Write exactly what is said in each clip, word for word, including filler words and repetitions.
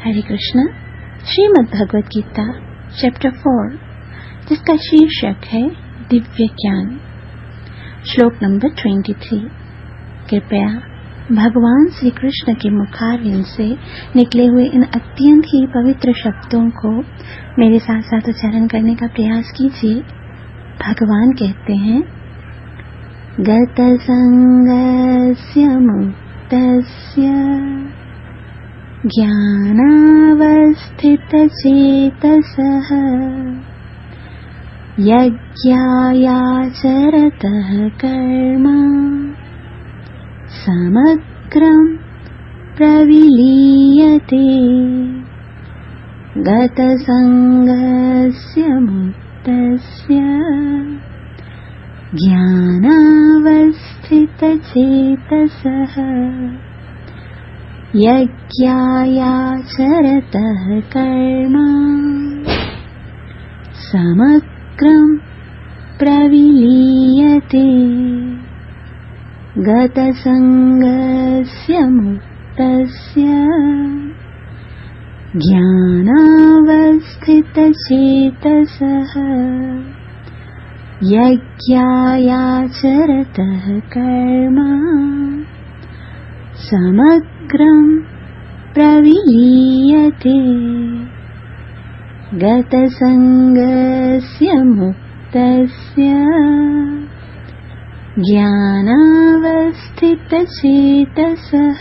हरे Krishna. Shrimad Bhagavad Gita chapter four, जिसका शीर्षक है दिव्य ज्ञान। श्लोक नंबर ट्वेंटी थ्री। कृपया भगवान श्री कृष्ण के मुखारविंद से निकले हुए इन अत्यंत ही पवित्र शब्दों को मेरे साथ साथ उच्चारण करने का प्रयास कीजिए। भगवान कहते हैं, गत संगस्य मुक्तस्य ज्ञानावस्थितचेतसः यज्ञायाचरतः कर्म समग्रं प्रविलीयते। गतसंगस्य मुक्तस्य ज्ञानावस्थितचेतसः यज्ञायाचरतः कर्म समग्रं प्रविलीयते। गतसंगस्य मुक्तस्य ज्ञानावस्थितचेतसः यज्ञायाचरतः कर्म समग्रं प्रविलीयते। गतसंगस्य मुक्तस्य ज्ञानावस्थितचेतसः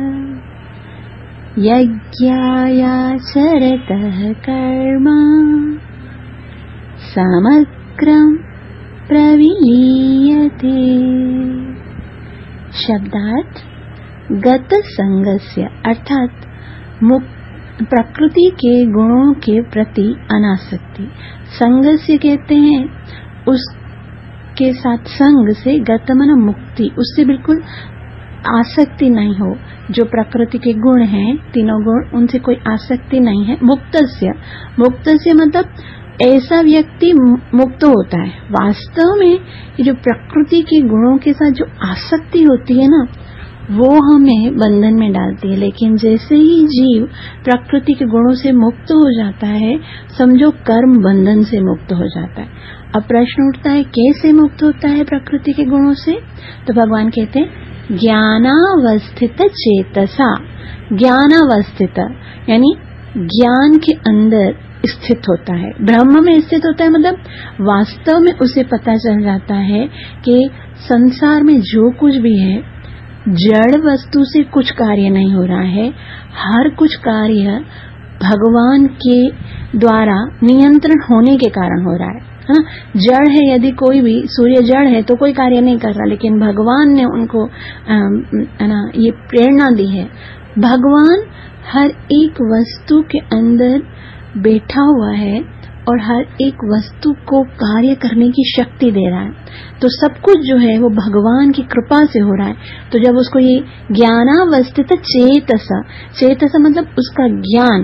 यज्ञायाचरतः कर्म समग्रं प्रविलीयते। शब्दार्थ: गत संगस्य अर्थात प्रकृति के गुणों के प्रति अनासक्ति। संगस्य कहते हैं उसके साथ, संग से गत मन मुक्ति, उससे बिल्कुल आसक्ति नहीं हो। जो प्रकृति के गुण हैं, तीनों गुण, उनसे कोई आसक्ति नहीं है। मुक्तस्य, मुक्तस्य मतलब ऐसा व्यक्ति मुक्त होता है। वास्तव में ये जो प्रकृति के गुणों के साथ जो आसक्ति होती है ना, वो हमें बंधन में डालती है। लेकिन जैसे ही जीव प्रकृति के गुणों से मुक्त हो जाता है, समझो कर्म बंधन से मुक्त हो जाता है। अब प्रश्न उठता है, कैसे मुक्त होता है प्रकृति के गुणों से? तो भगवान कहते हैं, ज्ञानावस्थित चेतसा। ज्ञानावस्थित यानी ज्ञान के अंदर स्थित होता है, ब्रह्म में स्थित होता है। मतलब वास्तव में उसे पता चल जाता है कि संसार में जो कुछ भी है, जड़ वस्तु से कुछ कार्य नहीं हो रहा है। हर कुछ कार्य भगवान के द्वारा नियंत्रण होने के कारण हो रहा है। हाँ, जड़ है, यदि कोई भी सूर्य जड़ है तो कोई कार्य नहीं कर रहा, लेकिन भगवान ने उनको है ना ये प्रेरणा दी है। भगवान हर एक वस्तु के अंदर बैठा हुआ है और हर एक वस्तु को कार्य करने की शक्ति दे रहा है। तो सब कुछ जो है वो भगवान की कृपा से हो रहा है। तो जब उसको ये ज्ञानावस्थित चेतसा, चेतसा मतलब उसका ज्ञान,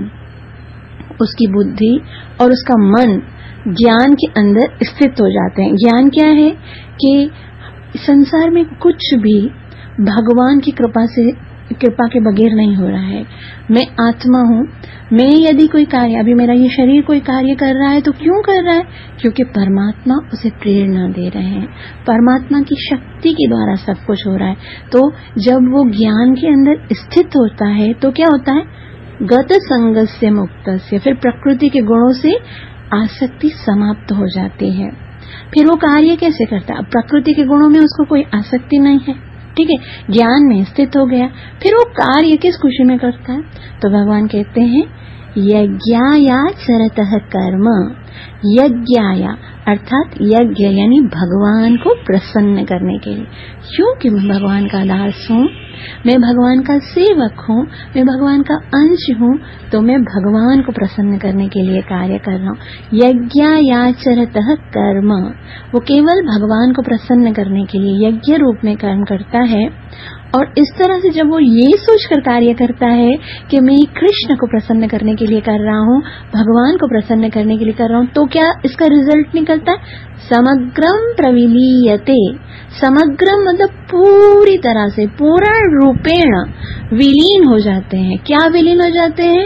उसकी बुद्धि और उसका मन ज्ञान के अंदर स्थित हो जाते हैं। ज्ञान क्या है कि संसार में कुछ भी भगवान की कृपा से, कृपा के बगैर नहीं हो रहा है। मैं आत्मा हूँ, मैं यदि कोई कार्य, अभी मेरा ये शरीर कोई कार्य कर रहा है तो क्यों कर रहा है? क्योंकि परमात्मा उसे प्रेरणा दे रहे हैं। परमात्मा की शक्ति के द्वारा सब कुछ हो रहा है। तो जब वो ज्ञान के अंदर स्थित होता है तो क्या होता है? गत संगस्य मुक्तस्य, फिर प्रकृति के गुणों से आसक्ति समाप्त हो जाती है। फिर वो कार्य कैसे करता है? अब प्रकृति के गुणों में उसको कोई आसक्ति नहीं है, ठीक है, ज्ञान में स्थित हो गया। फिर वो कार्य किस खुशी में करता है? तो भगवान कहते हैं, यज्ञायाचरतः कर्म। यज्ञाया अर्थात यज्ञ यानी भगवान को प्रसन्न करने के लिए। क्योंकि मैं भगवान का दास हूँ, मैं भगवान का सेवक हूँ, मैं भगवान का अंश हूँ, तो मैं भगवान को प्रसन्न करने के लिए कार्य कर रहा हूँ। यज्ञायाचरतः कर्म, वो केवल भगवान को प्रसन्न करने के लिए यज्ञ रूप में कर्म करता है। और इस तरह से जब वो ये सोचकर कार्य करता है कि मैं कृष्ण को प्रसन्न करने के लिए कर रहा हूँ, भगवान को प्रसन्न करने के लिए कर रहा हूँ, तो क्या इसका रिजल्ट निकलता है? समग्रम प्रविलीयते। समग्रम मतलब पूरी तरह से, पूर्ण रूपेण विलीन हो जाते हैं। क्या विलीन हो जाते हैं?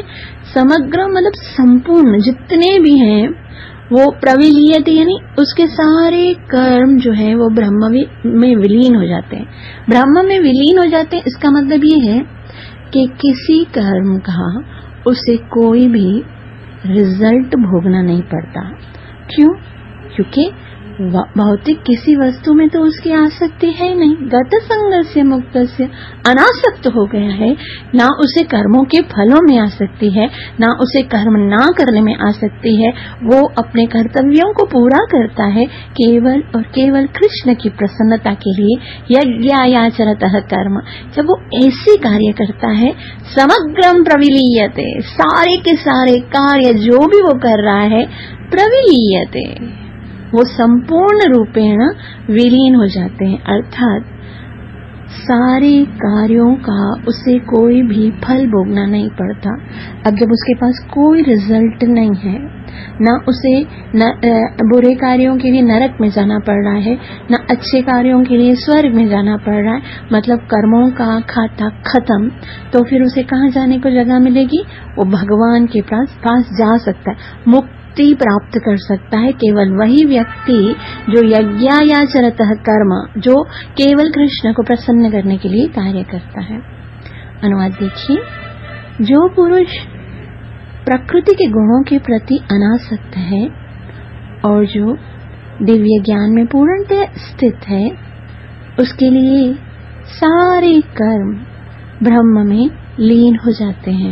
समग्र मतलब संपूर्ण जितने भी हैं वो प्रविलीयते यानी उसके सारे कर्म जो है वो ब्रह्म में विलीन हो जाते हैं। ब्रह्म में विलीन हो जाते हैं इसका मतलब ये है कि किसी कर्म का उसे कोई भी रिजल्ट भोगना नहीं पड़ता। क्यों? क्योंकि भौतिक किसी वस्तु में तो उसकी आसक्ति है नहीं। गत संगस्य मुक्तस्य अनासक्त हो गया है, ना उसे कर्मों के फलों में आसक्ति है, ना उसे कर्म ना करने में आसक्ति है। वो अपने कर्तव्यों को पूरा करता है केवल और केवल कृष्ण की प्रसन्नता के लिए। यज्ञायाचरतः कर्म, जब वो ऐसे कार्य करता है, समग्रम प्रविलीयते, सारे के सारे कार्य जो भी वो कर रहा है प्रविलीयते, वो संपूर्ण रूपेण विलीन हो जाते हैं। अर्थात सारे कार्यों का उसे कोई भी फल भोगना नहीं पड़ता। अब जब उसके पास कोई रिजल्ट नहीं है, ना उसे न, बुरे कार्यों के लिए नरक में जाना पड़ रहा है, ना अच्छे कार्यों के लिए स्वर्ग में जाना पड़ रहा है, मतलब कर्मों का खाता खत्म, तो फिर उसे कहाँ जाने को जगह मिलेगी? वो भगवान के पास पास जा सकता है, मुक्ति प्राप्त कर सकता है। केवल वही व्यक्ति जो यज्ञायाचरतः कर्म, जो केवल कृष्ण को प्रसन्न करने के लिए कार्य करता है। अनुवाद देखिए, जो पुरुष प्रकृति के गुणों के प्रति अनासक्त है और जो दिव्य ज्ञान में पूर्णतः स्थित है, उसके लिए सारे कर्म ब्रह्म में लीन हो जाते हैं।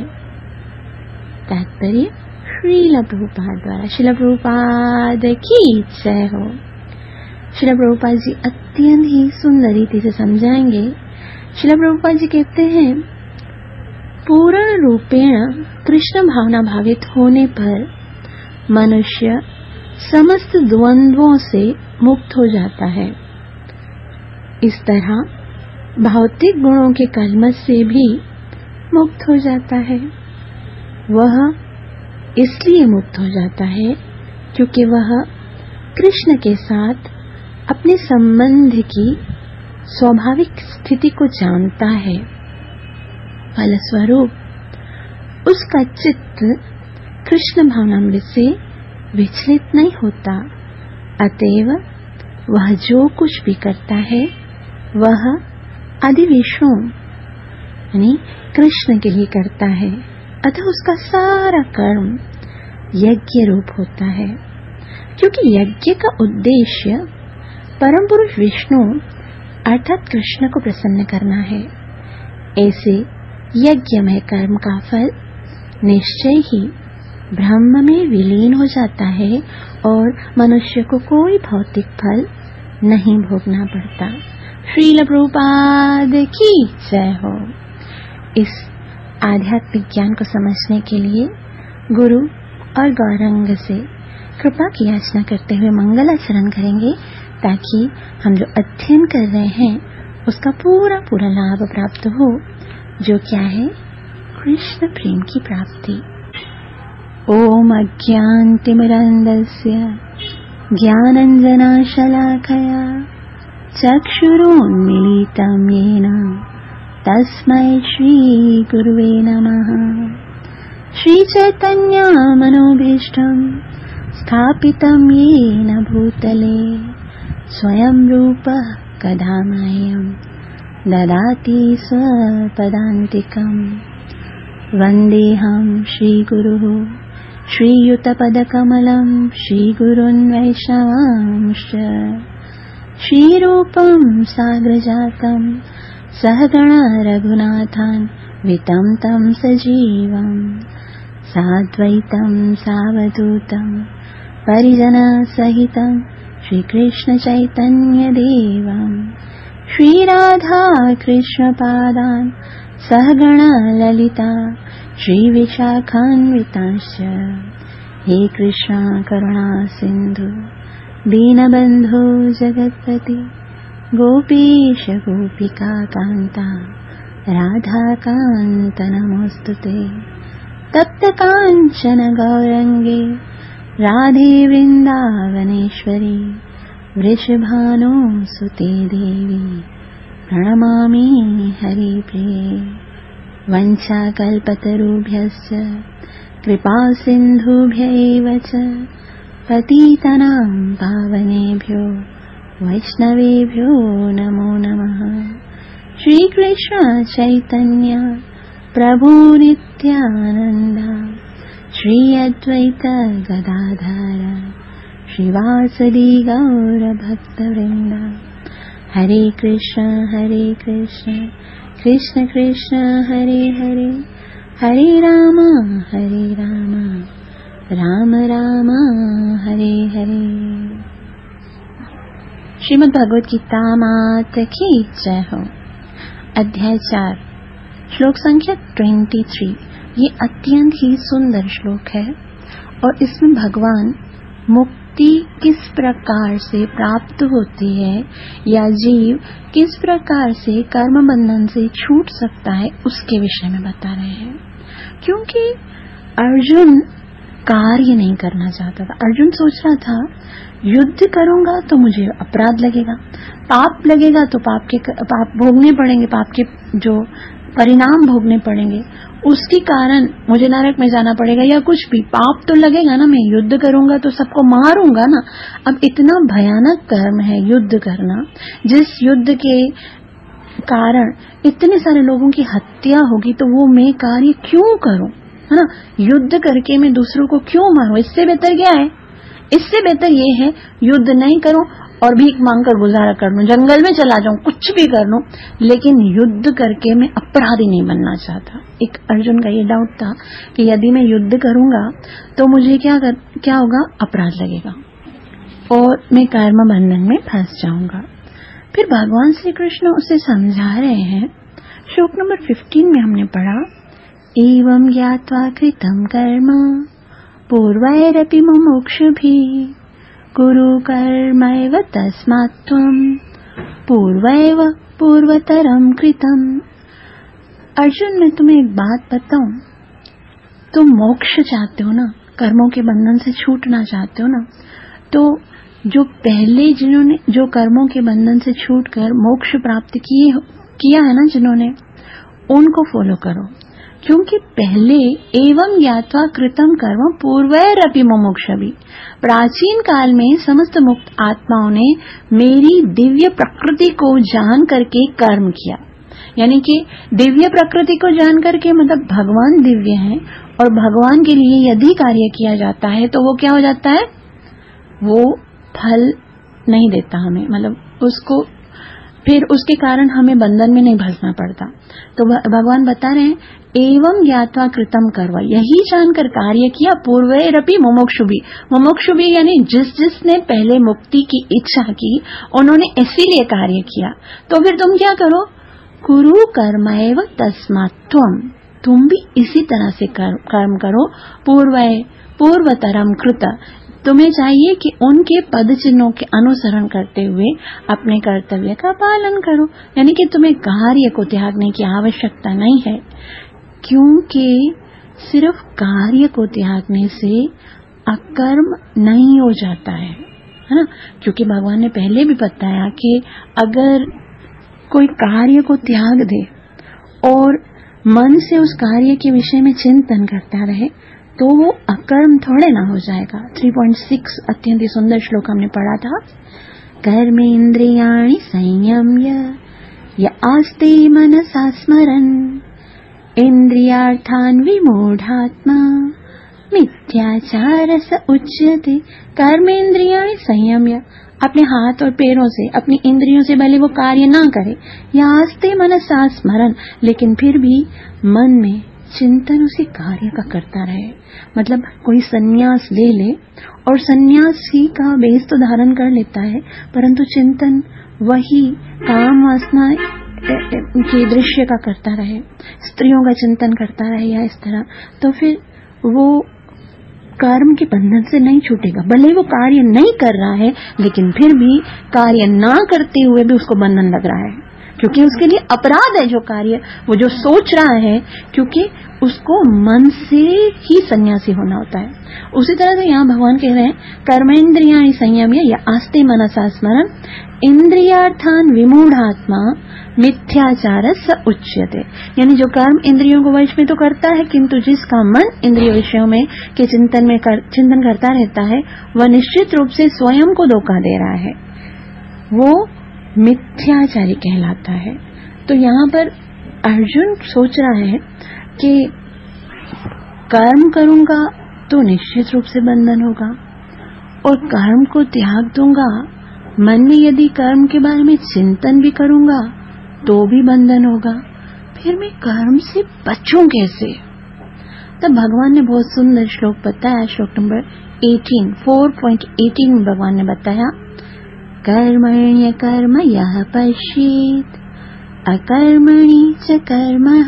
तात्पर्य श्रील प्रभुपाद द्वारा। श्रील प्रभुपाद की जय हो। श्रील प्रभुपाद जी अत्यंत ही सुंदर रीति से समझाएंगे। श्रील प्रभुपाद जी कहते हैं, पूर्ण रूपेण कृष्ण भावना भावित होने पर मनुष्य समस्त द्वंद्वों से मुक्त हो जाता है। इस तरह भौतिक गुणों के कलमश से भी मुक्त हो जाता है। वह इसलिए मुक्त हो जाता है क्योंकि वह कृष्ण के साथ अपने संबंध की स्वाभाविक स्थिति को जानता है। फलस्वरूप उसका चित्त कृष्ण भावनामृत से विचलित नहीं होता। अतएव वह जो कुछ भी करता है वह अधिविष्णु यानी कृष्ण के लिए करता है। अतः उसका सारा कर्म यज्ञ रूप होता है, क्योंकि यज्ञ का उद्देश्य परम पुरुष विष्णु अर्थात कृष्ण को प्रसन्न करना है। ऐसे यज्ञमय कर्म का फल निश्चय ही ब्रह्म में विलीन हो जाता है और मनुष्य को कोई भौतिक फल नहीं भोगना पड़ता। श्रील प्रभुपाद की जय हो। इस आध्यात्मिक ज्ञान को समझने के लिए गुरु और गौरंग से कृपा की याचना करते हुए मंगलाचरण करेंगे, ताकि हम जो अध्ययन कर रहे हैं उसका पूरा पूरा लाभ प्राप्त हो, जो क्या है? कृष्ण प्रेम की प्राप्ति। ओम अज्ञानतिमिरन्धस्य ज्ञानाञ्जनशलाकया चक्षुरुन्मीलितं येन तस्मै श्री गुरुवे नमः। श्रीचैतन्यमनोभीष्टं स्थापितं येन भूतले स्वयं रूपः कदा मह्यं ददाति स्वपदान्तिकम्। वन्देऽहं श्रीगुरुः श्रीयुतपदकमलं श्रीगुरुन् वैष्णवांश्च श्रीरूपं साग्रजातं सहगणा रघुनाथान् वितं तं सजीवम् साद्वैतं सावधूतं परिजनसहितं श्रीकृष्णचैतन्यदेवं श्रीराधा कृष्णपादान् सहगणा ललिता श्रीविशाखान्वितांश्च। हे कृष्णा करुणा सिन्धु दीनबन्धो जगत्पते गोपीश गोपिका कान्ता राधाकान्त नमोऽस्तुते। तप्त काञ्चन गौरङ्गे राधे वृन्दावनेश्वरी वृषभानुसुते देवी प्रणमामि हरिप्रिये। वंशाकल्पतरुभ्यश्च कृपा सिन्धुभ्यैव च पतितानां पावनेभ्यो वैष्णवेभ्यो नमो नमः। श्री कृष्ण चैतन्य प्रभु नित्यानंद श्री अद्वैत गदाधर श्रीवासदि गौर भक्तवृंद। हरे कृष्ण हरे कृष्ण कृष्ण कृष्ण हरे हरे हरे राम हरे राम राम राम हरे हरे। श्रीमद् भगवद गीता माता की जय हो। अध्याय चार, श्लोक संख्या तेईस। ये अत्यंत ही सुंदर श्लोक है और इसमें भगवान मुक्ति किस प्रकार से प्राप्त होती है या जीव किस प्रकार से कर्म बंधन से छूट सकता है उसके विषय में बता रहे हैं। क्योंकि अर्जुन कार्य नहीं करना चाहता था। अर्जुन सोच रहा था युद्ध करूंगा तो मुझे अपराध लगेगा, पाप लगेगा तो पाप के पाप भोगने पड़ेंगे, पाप के जो परिणाम भोगने पड़ेंगे, उसके कारण मुझे नरक में जाना पड़ेगा या कुछ भी पाप तो लगेगा ना। मैं युद्ध करूंगा तो सबको मारूंगा ना। अब इतना भयानक कर्म है युद्ध करना, जिस युद्ध के कारण इतने सारे लोगों की हत्या होगी, तो वो मैं कार्य क्यों करूं, है ना। युद्ध करके मैं दूसरों को क्यों मारूं। इससे बेहतर क्या है, इससे बेहतर ये है युद्ध नहीं करूं और भीख मांगकर गुजारा कर लूं, जंगल में चला जाऊं, कुछ भी कर लूं, लेकिन युद्ध करके मैं अपराधी नहीं बनना चाहता। एक अर्जुन का ये डाउट था कि यदि मैं युद्ध करूंगा तो मुझे क्या कर, क्या होगा, अपराध लगेगा और मैं कर्म बंधन में फंस जाऊंगा। फिर भगवान श्री कृष्ण उसे समझा रहे हैं। श्लोक नंबर पंद्रह में हमने पढ़ा, एवं ज्ञात्वा कृतं कर्म पूर्वैरपि मुमुक्षुभिः कुरु कर्मैव तस्मात् त्वं पूर्वैव पूर्वतरं कृतम्। अर्जुन, मैं तुम्हें एक बात बताऊं, तुम मोक्ष चाहते हो ना, कर्मों के बंधन से छूटना चाहते हो ना, तो जो पहले जिन्होंने जो कर्मों के बंधन से छूटकर मोक्ष प्राप्त किए किया है ना जिन्होंने, उनको फॉलो करो। क्योंकि पहले एवं ज्ञात्वा कृतं कर्म पूर्वैरपि मुमुक्षुभिः, प्राचीन काल में समस्त मुक्त आत्माओं ने मेरी दिव्य प्रकृति को जान करके कर्म किया। यानी कि दिव्य प्रकृति को जान करके मतलब भगवान दिव्य हैं और भगवान के लिए यदि कार्य किया जाता है तो वो क्या हो जाता है, वो फल नहीं देता हमें, मतलब उसको फिर उसके कारण हमें बंधन में नहीं फंसना पड़ता। तो भगवान बता रहे हैं एवं ज्ञात्वा कृतं कर्म, यही जानकर कार्य किया, पूर्वैरपि मुमुक्षुभिः, मुमुक्षुभिः यानी जिस जिसने पहले मुक्ति की इच्छा की उन्होंने इसीलिए कार्य किया। तो फिर तुम क्या करो, कुरु कर्मैव तस्मात् त्वं, तुम भी इसी तरह से कर्म करो, पूर्वै पूर्वतरम कृत, तुम्हें चाहिए कि उनके पद चिन्हों के अनुसरण करते हुए अपने कर्तव्य का पालन करो। यानी कि तुम्हें कार्य को त्यागने की आवश्यकता नहीं है, क्योंकि सिर्फ कार्य को त्यागने से अकर्म नहीं हो जाता है, है ना। क्योंकि भगवान ने पहले भी बताया कि अगर कोई कार्य को त्याग दे और मन से उस कार्य के विषय में चिंतन करता रहे तो वो अकर्म थोड़े ना हो जाएगा। तीन पॉइंट छह अत्यंत ही सुंदर श्लोक हमने पढ़ा था, कर्मेन्द्रियाणि संयम्य य आस्ते मनसा स्मरन् इंद्रियार्थान् विमूढात्मा मिथ्याचारः स उच्यते। कर्मेन्द्रियाणि संयम्य, अपने हाथ और पैरों से, अपनी इंद्रियों से भले वो कार्य ना करे, या आस्ते मनसा स्मरन्, लेकिन फिर भी मन में चिंतन उसी कार्य का करता रहे। मतलब कोई सन्यास ले ले और सन्यासी का वेश तो धारण कर लेता है, परंतु चिंतन वही काम वासना के दृश्य का करता रहे, स्त्रियों का चिंतन करता रहे या इस तरह, तो फिर वो कर्म के बंधन से नहीं छूटेगा। भले वो कार्य नहीं कर रहा है, लेकिन फिर भी कार्य ना करते हुए भी उसको बंधन लग रहा है। क्योंकि उसके लिए अपराध है जो कार्य वो जो सोच रहा है, क्योंकि उसको मन से ही सन्यासी होना होता है। उसी तरह से यहाँ भगवान कह रहे हैं कर्मेंद्रियाणि संयम्य या आस्ते मनसा स्मरण इंद्रियार्थान विमूढ़ात्मा मिथ्याचार स उच्यते। यानी जो कर्म इंद्रियों को वश में तो करता है, किंतु जिसका मन इंद्रिय विषयों में के चिंतन में कर, चिंतन करता रहता है, वह निश्चित रूप से स्वयं को धोखा दे रहा है, वो मिथ्याचारी कहलाता है। तो यहाँ पर अर्जुन सोच रहा है कि कर्म करूंगा तो निश्चित रूप से बंधन होगा, और कर्म को त्याग दूंगा, मन में यदि कर्म के बारे में चिंतन भी करूंगा तो भी बंधन होगा, फिर मैं कर्म से बचूं कैसे? तब भगवान ने बहुत सुंदर श्लोक बताया, श्लोक नंबर अठारह, चार पॉइंट अठारह में भगवान ने बताया कर्मण्य कर्म यः पश्येत् अकर्मणि च कर्मः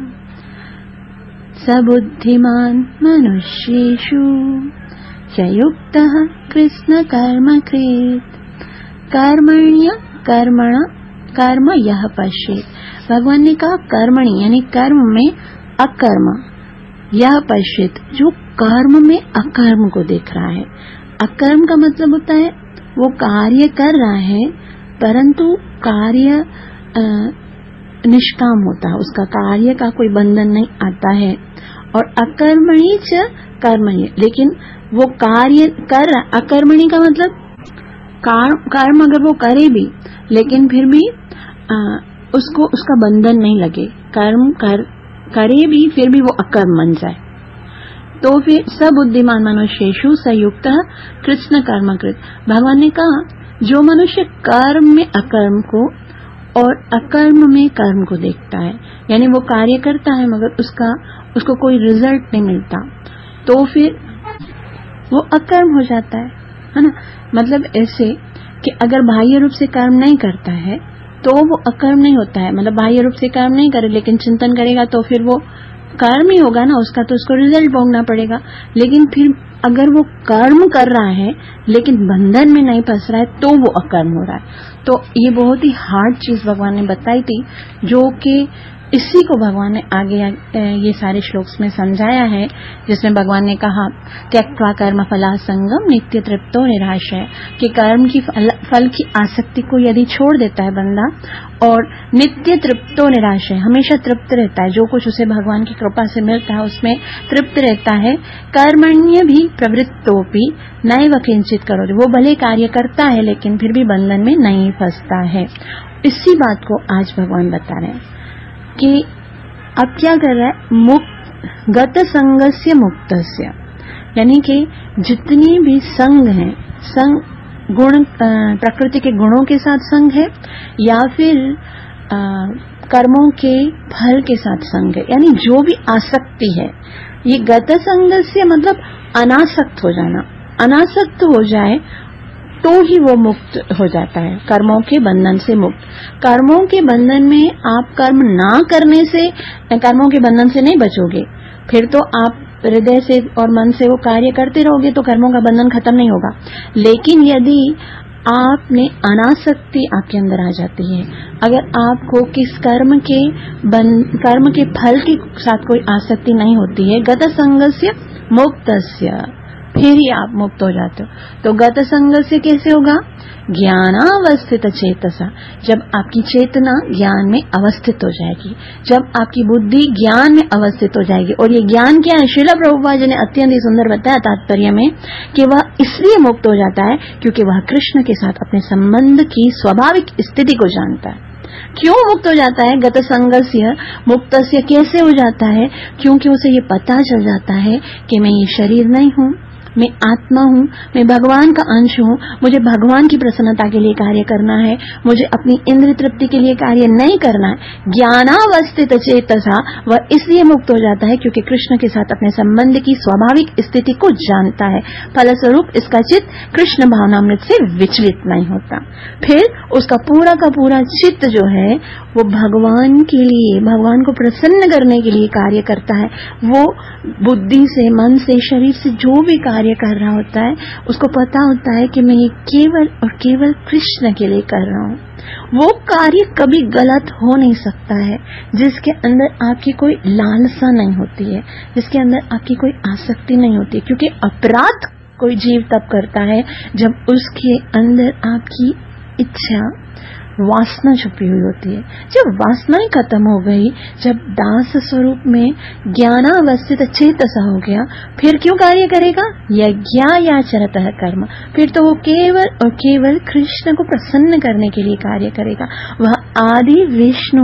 स बुद्धिमान् मनुष्येषु च युक्तः कृष्ण कर्म कृत्। कर्मण्य कर्मण कर्म यः पश्येत्। भगवान ने कहा कर्मणि यानी कर्म में अकर्म, यह पश्येत् जो कर्म में अकर्म को देख रहा है। अकर्म का मतलब होता है वो कार्य कर रहा है परंतु कार्य निष्काम होता है, उसका कार्य का कोई बंधन नहीं आता है। और अकर्मणि च कर्मणि, लेकिन वो कार्य कर रहा, अकर्मणि का मतलब कर्म अगर वो करे भी लेकिन फिर भी आ, उसको उसका बंधन नहीं लगे, कर्म कर करे भी फिर भी वो अकर्म बन जाए, तो फिर सब बुद्धिमान मनुष्येषु संयुक्त कृष्ण कर्म कृत। भगवान ने कहा जो मनुष्य कर्म में अकर्म को और अकर्म में कर्म को देखता है, यानी वो कार्य करता है मगर उसका उसको कोई रिजल्ट नहीं मिलता, तो फिर वो अकर्म हो जाता है, है ना। मतलब ऐसे कि अगर बाह्य रूप से कर्म नहीं करता है तो वो अकर्म नहीं होता है, मतलब बाह्य रूप से कर्म नहीं करे लेकिन चिंतन करेगा तो फिर वो कर्म ही होगा ना उसका, तो उसको रिजल्ट भोगना पड़ेगा। लेकिन फिर अगर वो कर्म कर रहा है लेकिन बंधन में नहीं फंस रहा है तो वो अकर्म हो रहा है। तो ये बहुत ही हार्ड चीज भगवान ने बताई थी, जो कि इसी को भगवान ने आगे ये सारे श्लोक्स में समझाया है, जिसमें भगवान ने कहा त्यक्त्वा कर्म फलासंगम नित्य तृप्तो निराशय, कि कर्म की फल, फल की आसक्ति को यदि छोड़ देता है बंदा और नित्य तृप्तो निराशय, हमेशा तृप्त रहता है, जो कुछ उसे भगवान की कृपा से मिलता है उसमें तृप्त रहता है। कर्मण्य भी प्रवृत्तोपि नैव किंचित करोति, वो भले कार्य करता है लेकिन फिर भी बंधन में नहीं फंसता है। इसी बात को आज भगवान बता रहे हैं कि अब क्या कर रहा है, मुक्त गत संगस्य मुक्तस्य, यानी कि जितनी भी संग हैं, संग गुण प्रकृति के गुणों के साथ संग है या फिर आ, कर्मों के फल के साथ संग है, यानी जो भी आसक्ति है, ये गत संगस्य मतलब अनासक्त हो जाना, अनासक्त हो जाए तो ही वो मुक्त हो जाता है, कर्मों के बंधन से मुक्त। कर्मों के बंधन में आप कर्म ना करने से, कर्मों के बंधन से नहीं बचोगे, फिर तो आप हृदय से और मन से वो कार्य करते रहोगे तो कर्मों का बंधन खत्म नहीं होगा। लेकिन यदि आपने अनासक्ति आपके अंदर आ जाती है, अगर आपको किस कर्म के कर्म के फल के साथ कोई आसक्ति नहीं होती है, गत संगस्य मुक्तस्य, फिर ही आप मुक्त हो जाते हो। तो गत संग से कैसे होगा, ज्ञानावस्थित चेतसा, जब आपकी चेतना ज्ञान में अवस्थित हो जाएगी, जब आपकी बुद्धि ज्ञान में अवस्थित हो जाएगी। और ये ज्ञान क्या है, श्रील प्रभुपाद जी ने अत्यंत ही सुंदर बताया तात्पर्य में कि वह इसलिए मुक्त हो जाता है क्योंकि वह कृष्ण के साथ अपने संबंध की स्वाभाविक स्थिति को जानता है। क्यों मुक्त हो जाता है, गत संगस्य मुक्तस्य कैसे हो जाता है, क्योंकि उसे ये पता चल जाता है कि मैं ये शरीर नहीं हूँ, मैं आत्मा हूँ, मैं भगवान का अंश हूँ, मुझे भगवान की प्रसन्नता के लिए कार्य करना है, मुझे अपनी इंद्रिय तृप्ति के लिए कार्य नहीं करना है। ज्ञानावस्थित चेतसा, वह इसलिए मुक्त हो जाता है क्योंकि कृष्ण के साथ अपने संबंध की स्वाभाविक स्थिति को जानता है। फलस्वरूप इसका चित्त कृष्ण भावनामृत से विचलित नहीं होता, फिर उसका पूरा का पूरा चित्त जो है वो भगवान के लिए, भगवान को प्रसन्न करने के लिए कार्य करता है। वो बुद्धि से, मन से, शरीर से जो भी कार्य कार्य कर रहा होता है उसको पता होता है कि मैं ये केवल और केवल कृष्ण के लिए कर रहा हूँ, वो कार्य कभी गलत हो नहीं सकता है जिसके अंदर आपकी कोई लालसा नहीं होती है, जिसके अंदर आपकी कोई आसक्ति नहीं होती है। क्योंकि अपराध कोई जीव तब करता है जब उसके अंदर आपकी इच्छा वासना छुपी हुई होती है। जब वासनाएं खत्म हो गई, जब दास स्वरूप में ज्ञानावस्थित चेतसा हो गया, फिर क्यों कार्य करेगा? यज्ञायाचरतः कर्म। फिर तो वो केवल और केवल कृष्ण को प्रसन्न करने के लिए कार्य करेगा। वह आदि विष्णु,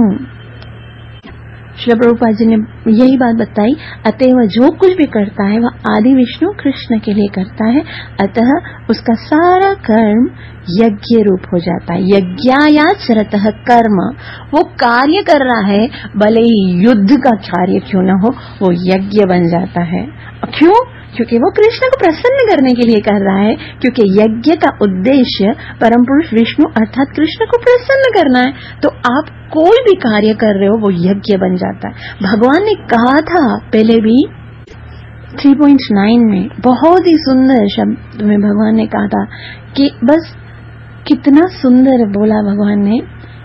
श्री प्रभुपाद जी ने यही बात बताई, अतएव जो कुछ भी करता है वह आदि विष्णु कृष्ण के लिए करता है, अतः उसका सारा कर्म यज्ञ रूप हो जाता है। यज्ञायाचरतः कर्म, वो कार्य कर रहा है भले ही युद्ध का कार्य क्यों न हो, वो यज्ञ बन जाता है। क्यों? क्योंकि वो कृष्ण को प्रसन्न करने के लिए कर रहा है, क्योंकि यज्ञ का उद्देश्य परम पुरुष विष्णु अर्थात कृष्ण को प्रसन्न करना है। तो आप कोई भी कार्य कर रहे हो वो यज्ञ बन जाता है। भगवान ने कहा था पहले भी तीन पॉइंट नौ में, बहुत ही सुंदर शब्द में भगवान ने कहा था कि बस कितना सुंदर बोला भगवान ने,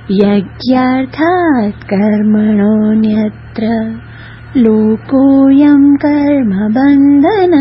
यज्ञार्थात् कर्मणोऽन्यत्र लोकोऽयं कर्म बंधन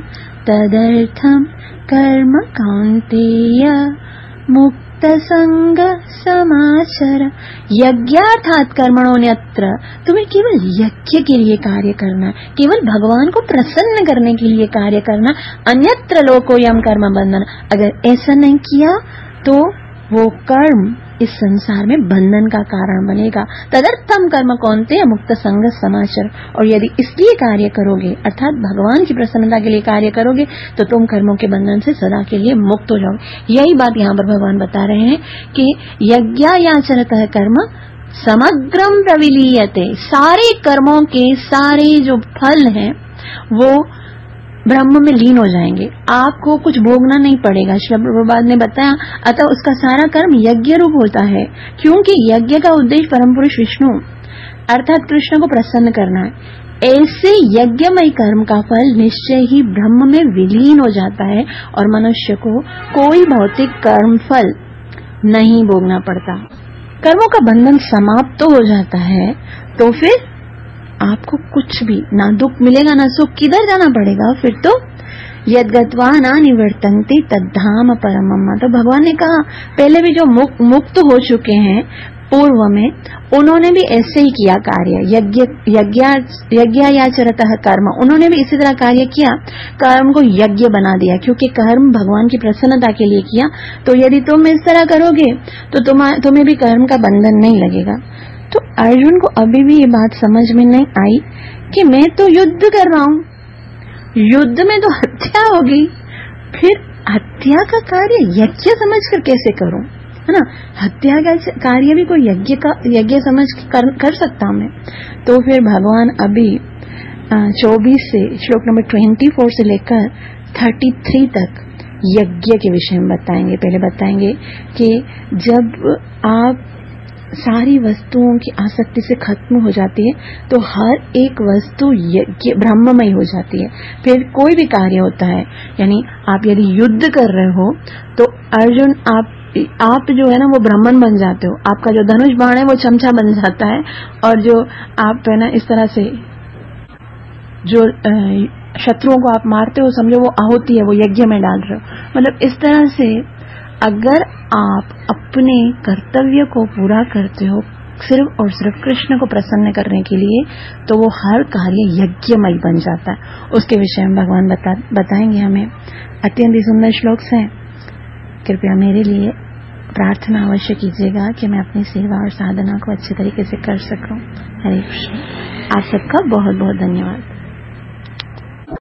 तदर्थम कर्म कौन्तेय मुक्त संग समाचर। यज्ञार्थात् कर्मणोऽन्यत्र, तुम्हें केवल यज्ञ के लिए कार्य करना, केवल भगवान को प्रसन्न करने के लिए कार्य करना। अन्यत्र लोकोऽयं कर्म बंधन, अगर ऐसा नहीं किया तो वो कर्म इस संसार में बंधन का कारण बनेगा। तदर्थम कर्म कौन्तेय मुक्त संग समाचर। और यदि इसलिए कार्य करोगे अर्थात भगवान की प्रसन्नता के लिए कार्य करोगे तो तुम कर्मों के बंधन से सदा के लिए मुक्त हो जाओगे। यही बात यहाँ पर भगवान बता रहे हैं कि यज्ञायाचरतः कर्म समग्रम प्रविलीयते, सारे कर्मों के सारे जो फल हैं वो ब्रह्म में लीन हो जाएंगे, आपको कुछ भोगना नहीं पड़ेगा। श्री प्रभुपाद ने बताया, अतः उसका सारा कर्म यज्ञ रूप होता है, क्योंकि यज्ञ का उद्देश्य परम पुरुष विष्णु अर्थात कृष्ण को प्रसन्न करना है। ऐसे यज्ञमय कर्म का फल निश्चय ही ब्रह्म में विलीन हो जाता है और मनुष्य को कोई भौतिक कर्म फल नहीं भोगना पड़ता। कर्मों का बंधन समाप्त तो हो जाता है, तो फिर आपको कुछ भी ना दुख मिलेगा ना सुख, किधर जाना पड़ेगा फिर? तो यद्गत्वा न निवर्तन्ते तद्धाम परमम। तो भगवान ने कहा पहले भी जो मुक, मुक्त हो चुके हैं पूर्व में, उन्होंने भी ऐसे ही किया कार्य, यज्ञ यज्ञायाचरतः कर्म, उन्होंने भी इसी तरह कार्य किया, कर्म को यज्ञ बना दिया, क्योंकि कर्म भगवान की प्रसन्नता के लिए किया। तो यदि तुम इस तरह करोगे तो तुम तुम्हें भी कर्म का बंधन नहीं लगेगा। तो अर्जुन को अभी भी ये बात समझ में नहीं आई कि मैं तो युद्ध कर रहा हूँ, युद्ध में तो हत्या होगी, फिर हत्या का कार्य यज्ञ समझकर कैसे करूं, है ना? हत्या का कार्य भी कोई यज्ञ का यज्ञ समझ कर, कर सकता मैं। तो फिर भगवान अभी चौबीस से श्लोक नंबर चौबीस से लेकर तैंतीस तक यज्ञ के विषय में बताएंगे। पहले बताएंगे कि जब आप सारी वस्तुओं की आसक्ति से खत्म हो जाती है तो हर एक वस्तु यज्ञ ब्रह्ममय हो जाती है। फिर कोई भी कार्य होता है, यानी आप यदि युद्ध कर रहे हो तो अर्जुन आप आप जो है ना वो ब्राह्मण बन जाते हो, आपका जो धनुष बाण है वो चमचा बन जाता है, और जो आप है ना इस तरह से जो शत्रुओं को आप मारते हो समझो वो आहुति है, वो यज्ञ में डाल रहे हो। मतलब इस तरह से अगर आप अपने कर्तव्य को पूरा करते हो सिर्फ और सिर्फ कृष्ण को प्रसन्न करने के लिए, तो वो हर कार्य यज्ञमय बन जाता है। उसके विषय में भगवान बता, बताएंगे हमें। अत्यंत ही सुंदर श्लोक हैं। कृपया मेरे लिए प्रार्थना अवश्य कीजिएगा कि मैं अपनी सेवा और साधना को अच्छे तरीके से कर सकूं। हरे कृष्ण। आप सबका बहुत बहुत धन्यवाद।